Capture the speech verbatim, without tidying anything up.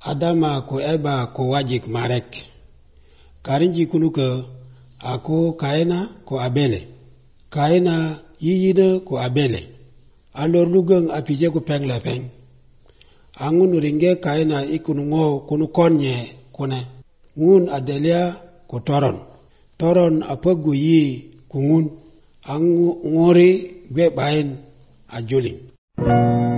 Adama ko Eba ko wajik marek. Karinji kunuka ako Kaina ko Abele. Kaina yiyida ko Abele. Alor lugang apije ko peng la peng. Angun ringe Kaina ikunu ngo kunu konye kune. Ngun adelia ko toron. Toron apagu yi kungun. Angu ngori gwe bain ajuling.